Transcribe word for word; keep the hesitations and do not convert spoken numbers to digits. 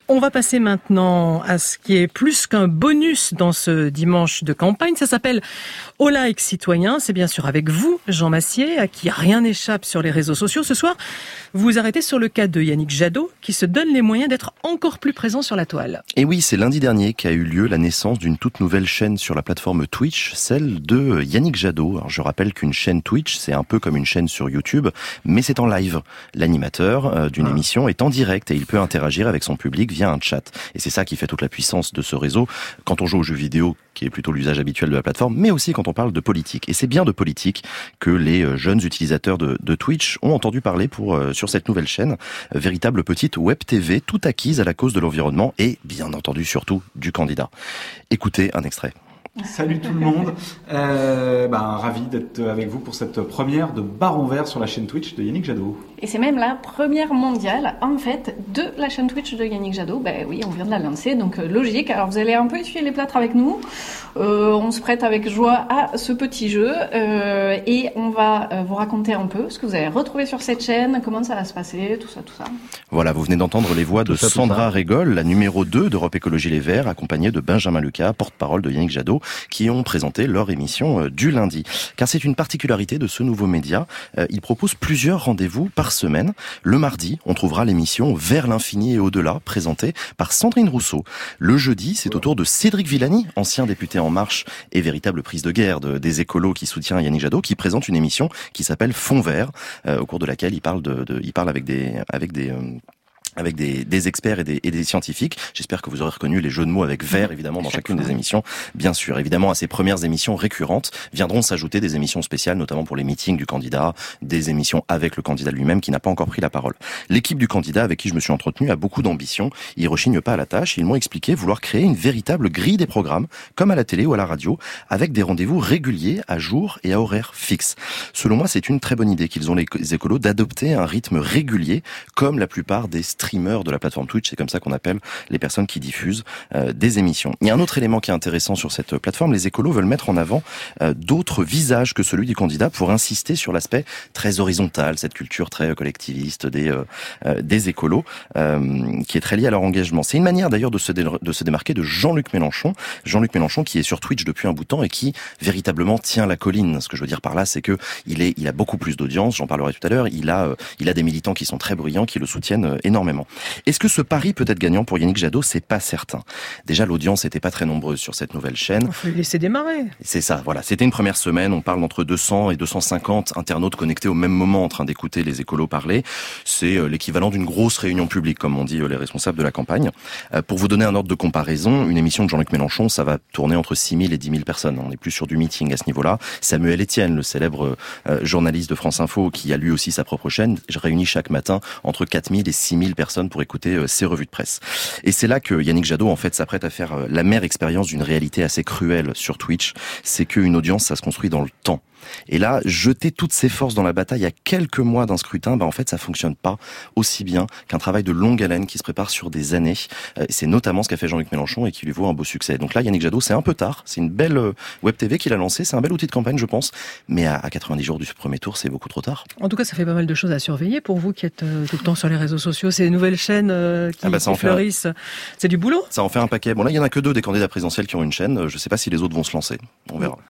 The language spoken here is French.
On va passer maintenant à ce qui est plus qu'un bonus dans ce dimanche de campagne. Ça s'appelle Au like citoyen. C'est bien sûr avec vous, Jean Massier, à qui rien n'échappe sur les réseaux sociaux. Ce soir, vous vous arrêtez sur le cas de Yannick Jadot, qui se donne les moyens d'être encore plus présent sur la toile. Et oui, c'est lundi dernier qu'a eu lieu la naissance d'une toute nouvelle chaîne sur la plateforme Twitch, celle de Yannick Jadot. Alors, je rappelle qu'une chaîne Twitch, c'est un peu comme une chaîne sur YouTube, mais c'est en live. L'animateur d'une ah. émission est en direct et il peut interagir avec son public via un chat. Et c'est ça qui fait toute la puissance de ce réseau quand on joue aux jeux vidéo, qui est plutôt l'usage habituel de la plateforme, mais aussi quand on parle de politique. Et c'est bien de politique que les jeunes utilisateurs de, de Twitch ont entendu parler pour euh, sur cette nouvelle chaîne, véritable petite web T V tout acquise à la cause de l'environnement et, bien entendu, surtout du candidat. Écoutez un extrait. Salut tout le monde, euh, ben, ravi d'être avec vous pour cette première de Baron Vert sur la chaîne Twitch de Yannick Jadot. Et c'est même la première mondiale, en fait, de la chaîne Twitch de Yannick Jadot. Ben oui, on vient de la lancer, donc euh, logique. Alors vous allez un peu essuyer les plâtres avec nous. Euh, on se prête avec joie à ce petit jeu euh, et on va euh, vous raconter un peu ce que vous allez retrouver sur cette chaîne, comment ça va se passer, tout ça, tout ça. Voilà, vous venez d'entendre les voix de ça, Sandra Régol, la numéro deux d'Europe Écologie Les Verts, accompagnée de Benjamin Lucas, porte-parole de Yannick Jadot, qui ont présenté leur émission euh, du lundi. Car c'est une particularité de ce nouveau média, euh, il propose plusieurs rendez-vous par semaine. Le mardi, on trouvera l'émission Vers l'infini et au-delà, présentée par Sandrine Rousseau. Le jeudi, c'est au tour de Cédric Villani, ancien député En Marche et véritable prise de guerre de, des écolos qui soutient Yannick Jadot, qui présente une émission qui s'appelle Fond Vert, euh, au cours de laquelle il parle de, de il parle avec des avec des euh, avec des, des experts et des, et des scientifiques. J'espère que vous aurez reconnu les jeux de mots avec vert, évidemment, dans chacune des émissions. Bien sûr, évidemment, à ces premières émissions récurrentes viendront s'ajouter des émissions spéciales, notamment pour les meetings du candidat, des émissions avec le candidat lui-même qui n'a pas encore pris la parole. L'équipe du candidat avec qui je me suis entretenu a beaucoup d'ambition. Ils rechignent pas à la tâche. Ils m'ont expliqué vouloir créer une véritable grille des programmes, comme à la télé ou à la radio, avec des rendez-vous réguliers, à jour et à horaire fixe. Selon moi, c'est une très bonne idée qu'ils ont les écolos d'adopter un rythme régulier, comme la plupart des streamers de la plateforme Twitch, c'est comme ça qu'on appelle les personnes qui diffusent euh, des émissions. Il y a un autre élément qui est intéressant sur cette plateforme, les écolos veulent mettre en avant euh, d'autres visages que celui du candidat pour insister sur l'aspect très horizontal, cette culture très collectiviste des euh, euh, des écolos, euh, qui est très liée à leur engagement. C'est une manière d'ailleurs de se, dé- de se démarquer de Jean-Luc Mélenchon, Jean-Luc Mélenchon qui est sur Twitch depuis un bout de temps et qui véritablement tient la colline. Ce que je veux dire par là, c'est que il est, il a beaucoup plus d'audience, j'en parlerai tout à l'heure, il a, euh, il a des militants qui sont très bruyants, qui le soutiennent euh, énormément. Est-ce que ce pari peut être gagnant pour Yannick Jadot? C'est pas certain. Déjà, l'audience n'était pas très nombreuse sur cette nouvelle chaîne. Il faut le laisser démarrer. C'est ça, voilà. C'était une première semaine. On parle d'entre deux cents et deux cent cinquante internautes connectés au même moment en train d'écouter les écolos parler. C'est l'équivalent d'une grosse réunion publique, comme on dit les responsables de la campagne. Pour vous donner un ordre de comparaison, une émission de Jean-Luc Mélenchon, ça va tourner entre six mille et dix mille personnes. On n'est plus sur du meeting à ce niveau-là. Samuel Etienne, le célèbre euh, journaliste de France Info, qui a lui aussi sa propre chaîne, réunit chaque matin entre quatre mille et six mille personnes pour écouter euh, ses revues de presse. Et c'est là que Yannick Jadot, en fait, s'apprête à faire euh, la mère expérience d'une réalité assez cruelle sur Twitch. C'est qu'une audience, ça se construit dans le temps. Et là, jeter toutes ses forces dans la bataille à quelques mois d'un scrutin, bah en fait, ça fonctionne pas aussi bien qu'un travail de longue haleine qui se prépare sur des années. Euh, c'est notamment ce qu'a fait Jean-Luc Mélenchon et qui lui vaut un beau succès. Donc là, Yannick Jadot, c'est un peu tard. C'est une belle euh, web T V qu'il a lancée. C'est un bel outil de campagne, je pense. Mais à, à quatre-vingt-dix jours du premier tour, c'est beaucoup trop tard. En tout cas, ça fait pas mal de choses à surveiller pour vous qui êtes euh, tout le temps sur les réseaux sociaux. Ces nouvelles chaînes euh, qui, ah bah, qui fleurissent. Un... C'est du boulot. Ça en fait un paquet. Bon là, il y en a que deux des candidats présidentiels qui ont une chaîne. Je sais pas si les autres vont se lancer. On verra.